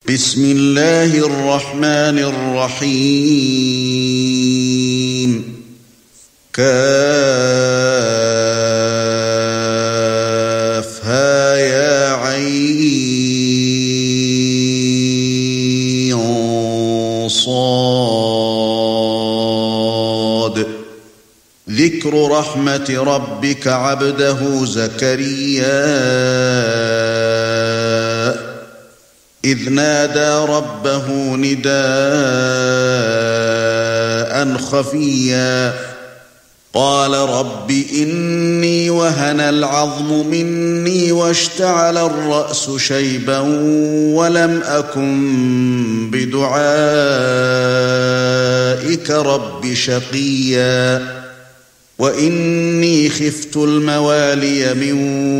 بسم الله الرحمن الرحيم كافها يا عين صاد ذكر رحمة ربك عبده زكريا إذ نادى ربه نداء خفيا قال رب إني وهن العظم مني واشتعل الرأس شيبا ولم أكن بدعائك رب شقيا وإني خفت الموالي من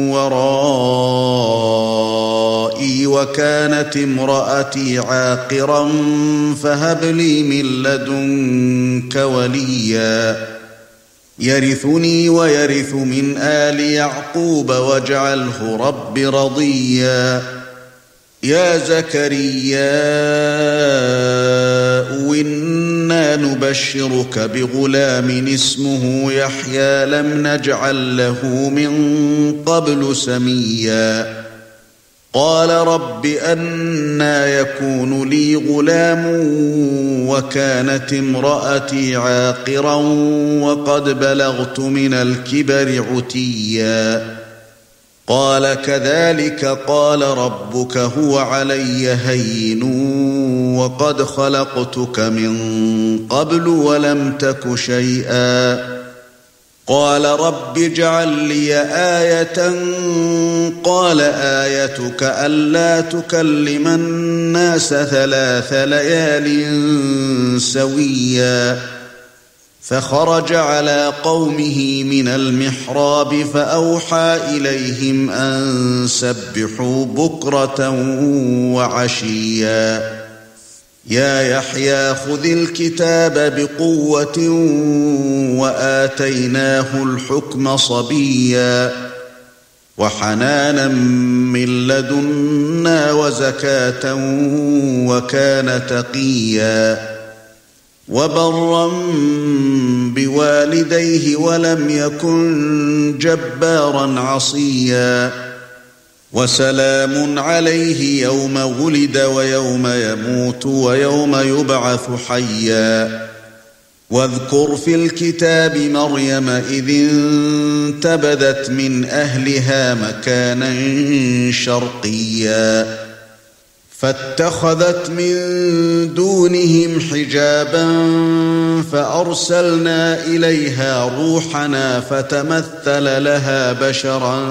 ورائي وكانت امرأتي عاقرا فهب لي من لدنك وليا يرثني ويرث من آل يعقوب واجعله رب رضيا يا زكريا إنا نبشرك بغلام اسمه يحيى لم نجعل له من قبل سميا قال رب أنى يكون لي غلام وكانت امرأتي عاقرا وقد بلغت من الكبر عتيا قال كذلك قال ربك هو علي هين وقد خلقتك من قبل ولم تك شيئا قال رب اجعل لي آية قال آيتك ألا تكلم الناس 3 ليال سويا فخرج على قومه من المحراب فأوحى إليهم أن سبحوا بكرة وعشيا يا يحيى خذ الكتاب بقوة وآتيناه الحكم صبيا وحنانا من لدنا وزكاة وكان تقيا وبرا بوالديه ولم يكن جبارا عصيا وسلام عليه يوم ولد ويوم يموت ويوم يبعث حيا واذكر في الكتاب مريم إذ انتبذت من أهلها مكانا شرقيا فاتخذت من دونهم حجابا فأرسلنا إليها روحنا فتمثل لها بشرا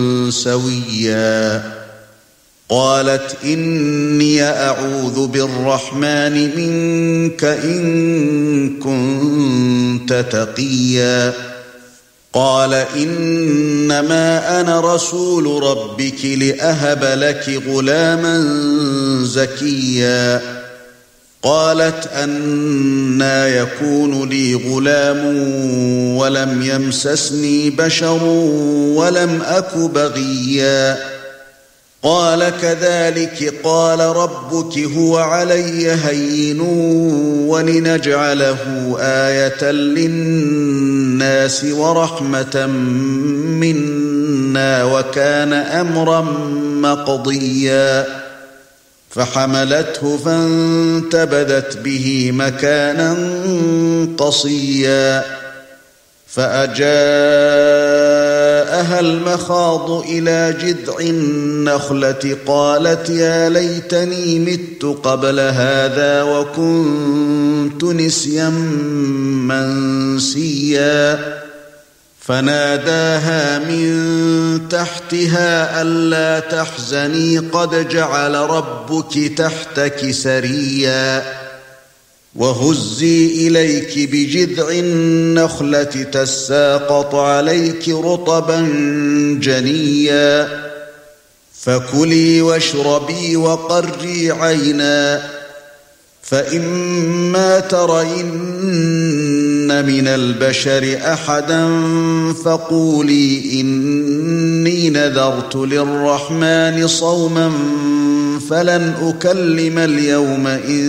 سويا قالت إني أعوذ بالرحمن منك إن كنت تقيا قال إنما أنا رسول ربك لأهب لك غلاما زكيا قالت أنى يكون لي غلام ولم يمسسني بشر ولم أك بغيا قال كذلك قال ربك هو علي هين ولنجعله آية للناس ورحمة منا وكان أمرا مقضيا فحملته فانتبذت به مكانا قصيا فأجاءها المخاض إلى جذع النخلة قالت يا ليتني مت قبل هذا وكنت نسيا منسيا فناداها من تحتها ألا تحزني قد جعل ربك تحتك سريا وهزي إليك بجذع النخلة تساقط عليك رطبا جنيا فكلي واشربي وقري عينا فإما ترين من البشر أحدا فقولي إني نذرت للرحمن صوما فلن أكلم اليوم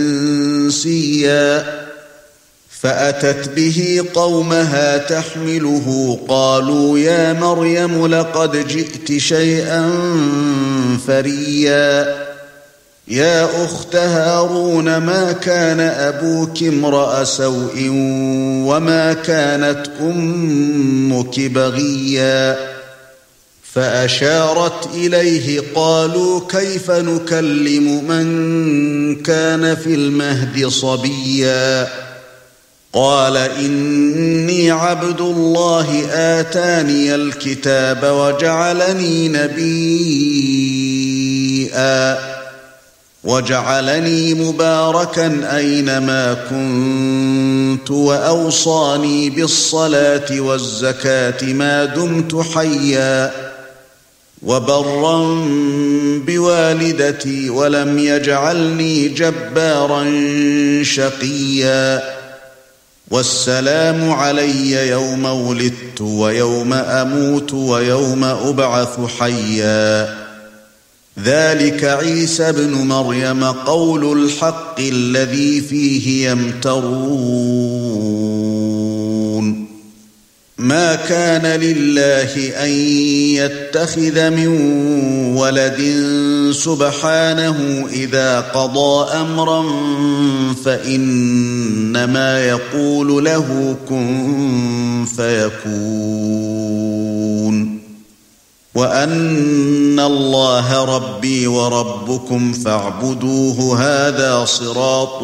إنسيا فأتت به قومها تحمله قالوا يا مريم لقد جئت شيئا فريا يا أخت هارون ما كان أبوك امرأ سوء وما كانت أمك بغيا فأشارت إليه قالوا كيف نكلم من كان في المهد صبيا قال إني عبد الله آتاني الكتاب وجعلني نبيا وجعلني مباركا أينما كنت وأوصاني بالصلاة والزكاة ما دمت حيا وبرا بوالدتي ولم يجعلني جبارا شقيا والسلام علي يوم ولدت ويوم أموت ويوم أبعث حيا ذلك عيسى ابن مريم قول الحق الذي فيه يمترون ما كان لله أن يتخذ من ولد سبحانه إذا قضى أمرا فإنما يقول له كن فيكون وأن الله ربي وربكم فاعبدوه هذا صراط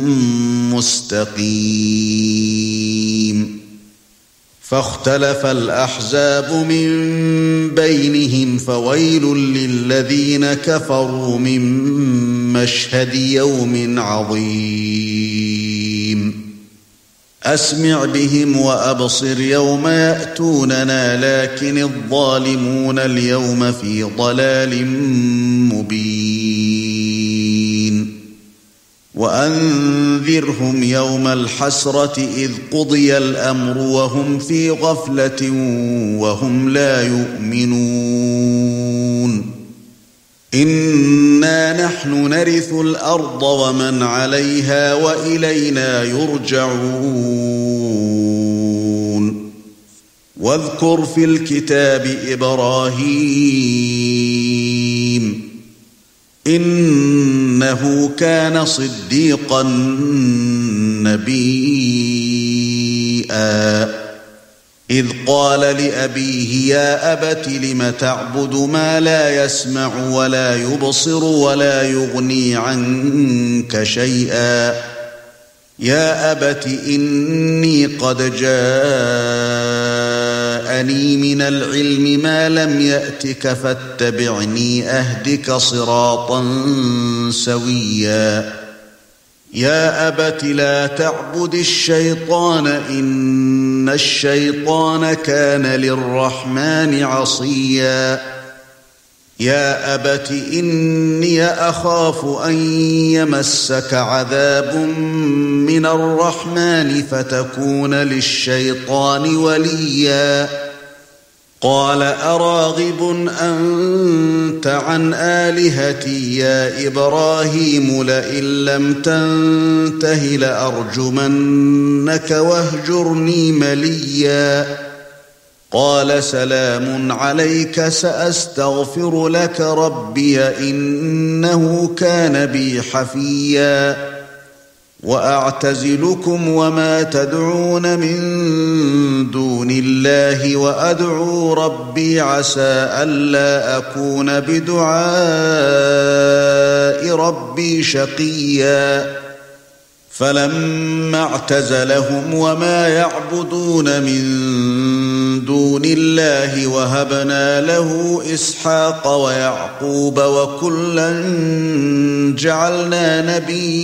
مستقيم فاختلف الأحزاب من بينهم فويل للذين كفروا من مشهد يوم عظيم أسمع بهم وأبصر يوم يأتوننا لكن الظالمون اليوم في ضلال مبين وأنذرهم يوم الحسرة إذ قضي الأمر وهم في غفلة وهم لا يؤمنون إنا نحن نرث الأرض ومن عليها وإلينا يرجعون واذكر في الكتاب إبراهيم إنه كان صديقا نبيا إذ قال لأبيه يا أبت لم تعبد ما لا يسمع ولا يبصر ولا يغني عنك شيئا يا أبت إني قد جاءني من العلم ما لم يأتك فاتبعني أهدك صراطا سويا يا أبت لا تعبد الشيطان إن الشيطان كان للرحمن عصيا يا أبت إني أخاف أن يمسك عذاب من الرحمن فتكون للشيطان وليا قال أراغب أنت عن آلهتي يا إبراهيم لئن لم تنته لأرجمنك واهجرني مليا قال سلام عليك سأستغفر لك ربي إنه كان بي حفيا وأعتزلكم وما تدعون من دون الله وأدعو ربي عسى ألا أكون بدعاء ربي شقيا فلما اعتزلهم وما يعبدون من دون الله وهبنا له إسحاق ويعقوب وكلا جعلنا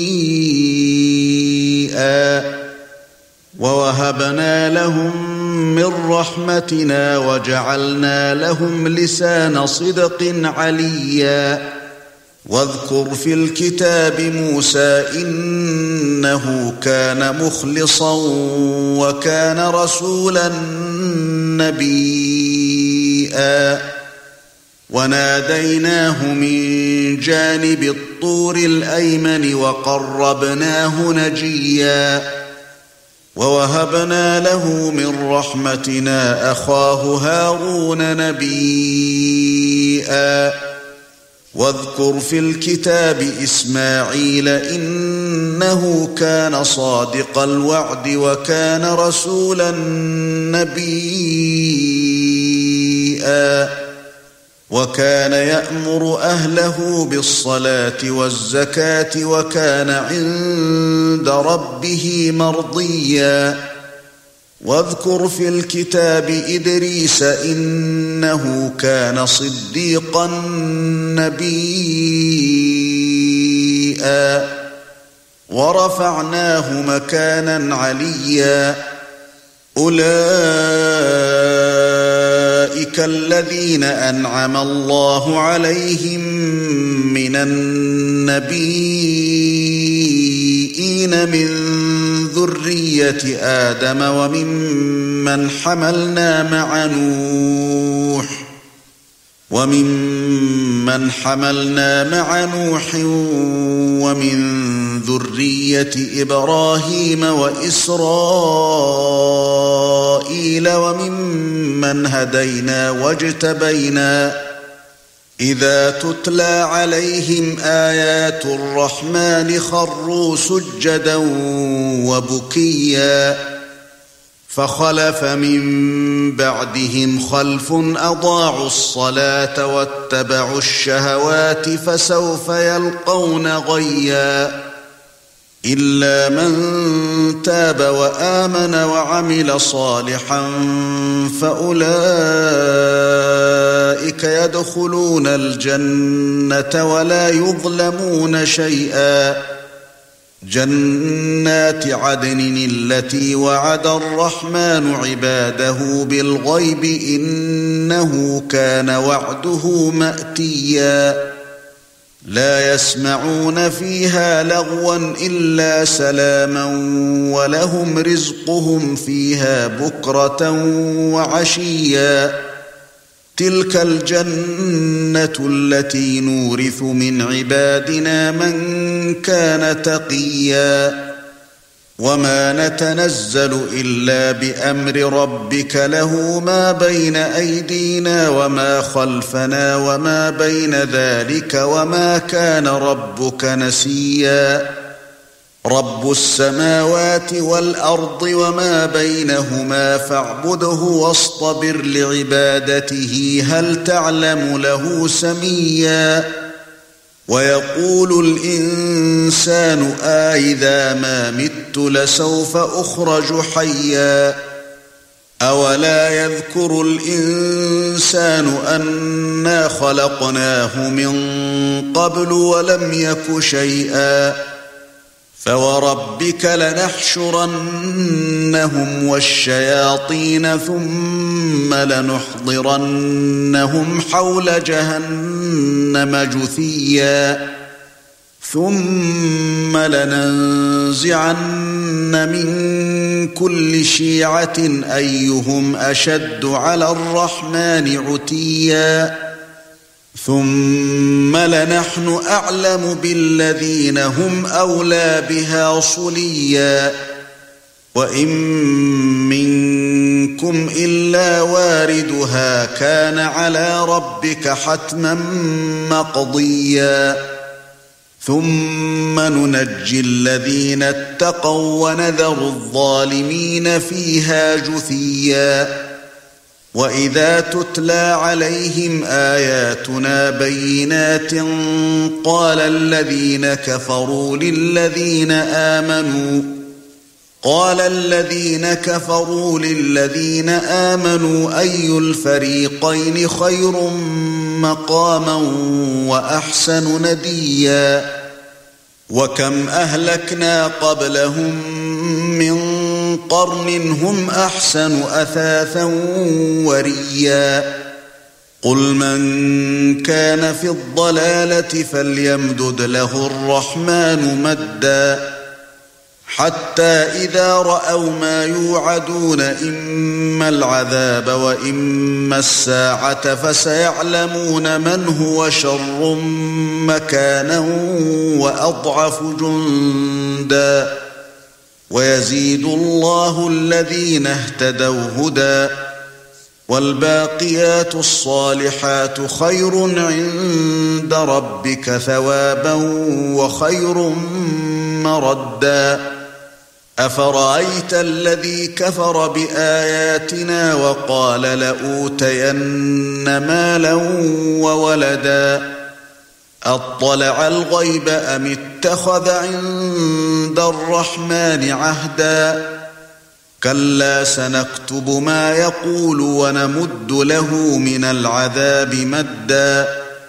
نبيا ووهبنا لهم من رحمتنا وجعلنا لهم لسان صدق عليا واذكر في الكتاب موسى إنه كان مخلصا وكان رسولا نبيا وناديناه من جانب الطور الأيمن وقربناه نجيا ووهبنا له من رحمتنا أخاه هارون نبيا واذكر في الكتاب إسماعيل إنه كان صادق الوعد وكان رسولا نبيا وكان يأمر أهله بالصلاة والزكاة وكان عند ربه مرضيا واذكر في الكتاب إدريس إنه كان صديقا نبيا ورفعناه مكانا عليا أولئك الذين أنعم الله عليهم من النبيين من ذرية آدم وممن حملنا مع نوح ومن ذرية إبراهيم وإسرائيل وممن هدينا واجتبينا إذا تتلى عليهم آيات الرحمن خروا سجدا وبكيا فخلف من بعدهم خلف أضاعوا الصلاة واتبعوا الشهوات فسوف يلقون غيا إلا من تاب وآمن وعمل صالحا فأولئك يدخلون الجنة ولا يظلمون شيئا جنات عدن التي وعد الرحمن عباده بالغيب إنه كان وعده مأتيا لا يسمعون فيها لغوا إلا سلاما ولهم رزقهم فيها بكرة وعشيا تلك الجنة التي نورث من عبادنا من كان تقيا وما نتنزل إلا بأمر ربك له ما بين أيدينا وما خلفنا وما بين ذلك وما كان ربك نسيا رب السماوات والأرض وما بينهما فاعبده واصطبر لعبادته هل تعلم له سميا ويقول الإنسان أإذا ما مت لسوف أخرج حيا أولا يذكر الإنسان أنا خلقناه من قبل ولم يك شيئا فوربك لنحشرنهم والشياطين ثم لنحضرنهم حول جهنم جثيا ثم لننزعن من كل شيعة أيهم أشد على الرحمن عتيا ثم لنحن أعلم بالذين هم أولى بها صليا وإن منكم إلا واردها كان على ربك حتما مقضيا ثم ننجي الذين اتقوا ونذر الظالمين فيها جثيا وإذا تتلى عليهم آياتنا بينات قال الذين كفروا للذين آمنوا أي الفريقين خير مقاما وأحسن نديا وكم أهلكنا قبلهم من قرن هم أحسن أثاثا وريا قل من كان في الضلالة فليمدد له الرحمن مدا حتى إذا رأوا ما يوعدون إما العذاب وإما الساعة فسيعلمون من هو شر مكانا وأضعف جندا ويزيد الله الذين اهتدوا هدى والباقيات الصالحات خير عند ربك ثوابا وخير مردا أفرأيت الذي كفر بآياتنا وقال لأوتين مالا وولدا أطلع الغيب أم اتخذ عند الرحمن عهدا كلا سنكتب ما يقول ونمد له من العذاب مدا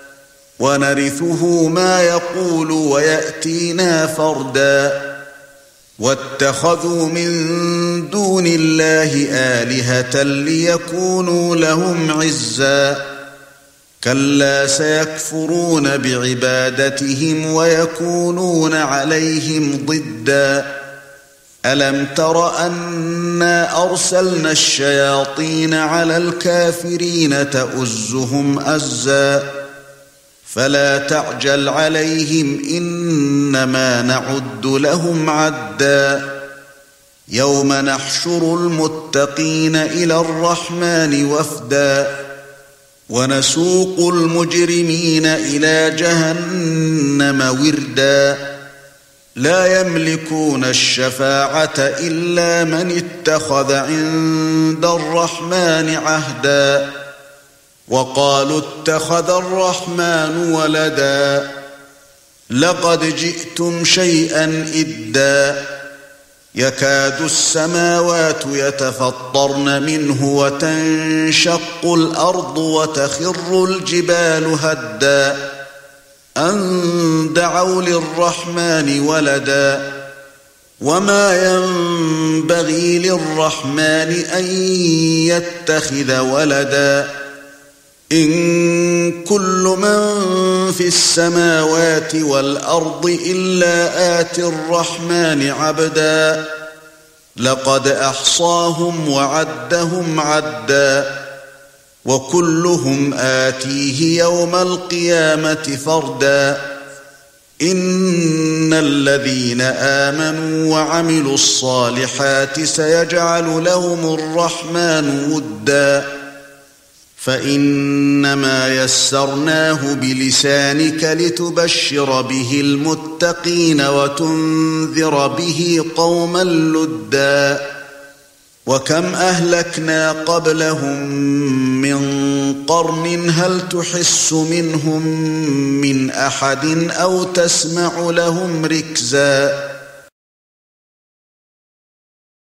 ونرثه ما يقول ويأتينا فردا واتخذوا من دون الله آلهة ليكونوا لهم عزا كلا سيكفرون بعبادتهم ويكونون عليهم ضدا ألم تر أنا أرسلنا الشياطين على الكافرين تؤزهم أزا فلا تعجل عليهم إنما نعد لهم عدا يوم نحشر المتقين إلى الرحمن وفدا ونسوق المجرمين إلى جهنم وردا لا يملكون الشفاعة إلا من اتخذ عند الرحمن عهدا وقالوا اتخذ الرحمن ولدا لقد جئتم شيئا إدا يكاد السماوات يتفطرن منه وتنشق الأرض وتخر الجبال هدا أن دعوا للرحمن ولدا وما ينبغي للرحمن أن يتخذ ولدا إن كل من في السماوات والأرض إلا آتي الرحمن عبدا لقد أحصاهم وعدهم عدا وكلهم آتيه يوم القيامة فردا إن الذين آمنوا وعملوا الصالحات سيجعل لهم الرحمن ودا فإنما يسرناه بلسانك لتبشر به المتقين وتنذر به قوما لدا وكم أهلكنا قبلهم من قرن هل تحس منهم من أحد أو تسمع لهم ركزا